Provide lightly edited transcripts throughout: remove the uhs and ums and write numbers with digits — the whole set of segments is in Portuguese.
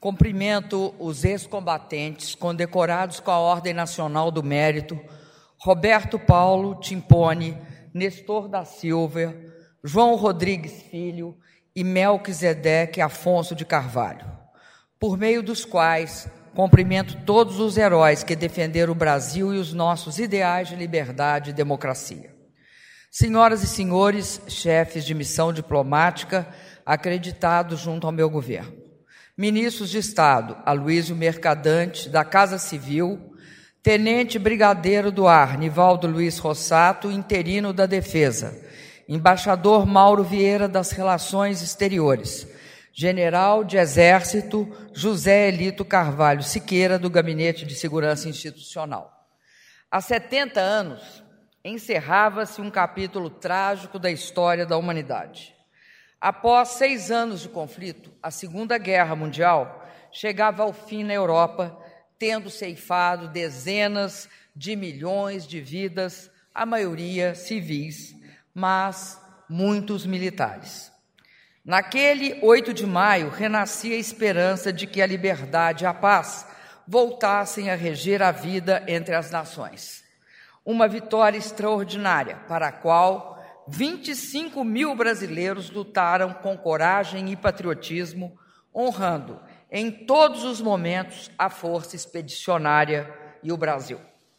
Cumprimento os ex-combatentes condecorados com a Ordem Nacional do Mérito, Roberto Paulo Timpone, Nestor da Silva, João Rodrigues Filho e Melquisedeque Afonso de Carvalho, por meio dos quais cumprimento todos os heróis que defenderam o Brasil e os nossos ideais de liberdade e democracia. Senhoras e senhores, chefes de missão diplomática acreditados junto ao meu governo, ministros de Estado, Aloysio Mercadante, da Casa Civil, tenente brigadeiro do ar, Nivaldo Luiz Rossato, interino da Defesa, embaixador Mauro Vieira das Relações Exteriores, general de Exército José Elito Carvalho Siqueira, do Gabinete de Segurança Institucional. Há 70 anos, encerrava-se um capítulo trágico da história da humanidade. Após 6 anos de conflito, a Segunda Guerra Mundial chegava ao fim na Europa, tendo ceifado dezenas de milhões de vidas, a maioria civis, mas muitos militares. Naquele 8 de maio, renascia a esperança de que a liberdade e a paz voltassem a reger a vida entre as nações. Uma vitória extraordinária, para a qual 25 mil brasileiros lutaram com coragem e patriotismo, honrando em todos os momentos a força expedicionária e o Brasil.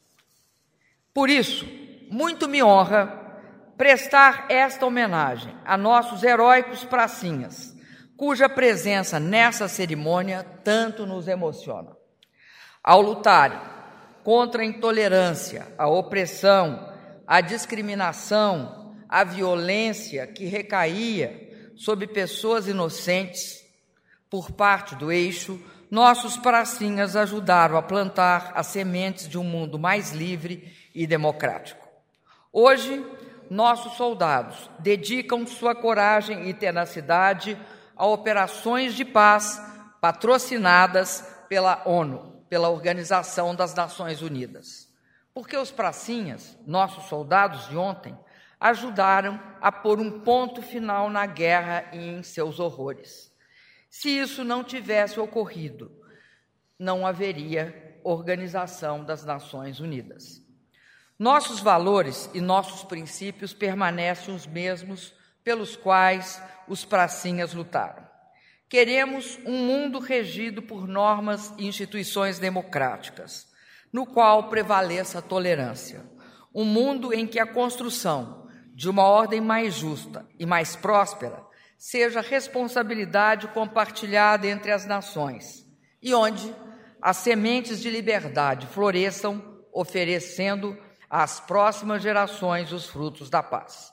Por isso, muito me honra prestar esta homenagem a nossos heróicos pracinhas, cuja presença nessa cerimônia tanto nos emociona. Ao lutarem contra a intolerância, a opressão, a discriminação, a violência que recaía sobre pessoas inocentes por parte do eixo, nossos pracinhas ajudaram a plantar as sementes de um mundo mais livre e democrático. Hoje, nossos soldados dedicam sua coragem e tenacidade a operações de paz patrocinadas pela ONU, pela Organização das Nações Unidas. Porque os pracinhas, nossos soldados de ontem, ajudaram a pôr um ponto final na guerra e em seus horrores. Se isso não tivesse ocorrido, não haveria Organização das Nações Unidas. Nossos valores e nossos princípios permanecem os mesmos pelos quais os pracinhas lutaram. Queremos um mundo regido por normas e instituições democráticas, no qual prevaleça a tolerância. Um mundo em que a construção de uma ordem mais justa e mais próspera seja responsabilidade compartilhada entre as nações e onde as sementes de liberdade floresçam, oferecendo às próximas gerações os frutos da paz.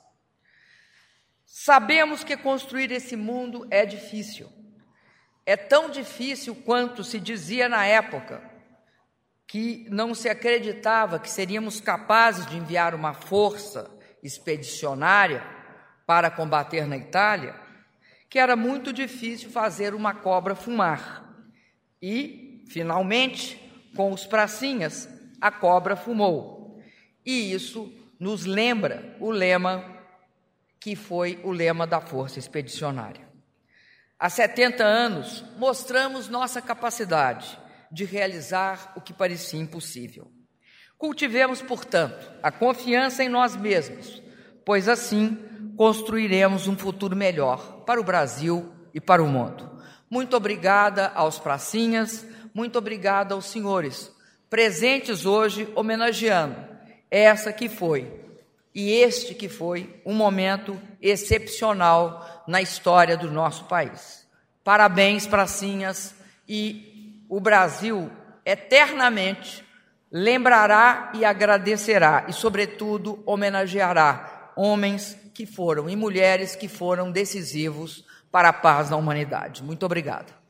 Sabemos que construir esse mundo é difícil. É tão difícil quanto se dizia na época que não se acreditava que seríamos capazes de enviar uma força expedicionária para combater na Itália, que era muito difícil fazer uma cobra fumar. E, finalmente, com os pracinhas, a cobra fumou. E isso nos lembra o lema que foi o lema da Força Expedicionária. Há 70 anos, mostramos nossa capacidade de realizar o que parecia impossível. Cultivemos, portanto, a confiança em nós mesmos, pois assim construiremos um futuro melhor para o Brasil e para o mundo. Muito obrigada aos pracinhas, muito obrigada aos senhores presentes hoje homenageando essa que foi e este que foi um momento excepcional na história do nosso país. Parabéns, pracinhas, e o Brasil eternamente lembrará e agradecerá e, sobretudo, homenageará homens que foram e mulheres que foram decisivos para a paz na humanidade. Muito obrigado.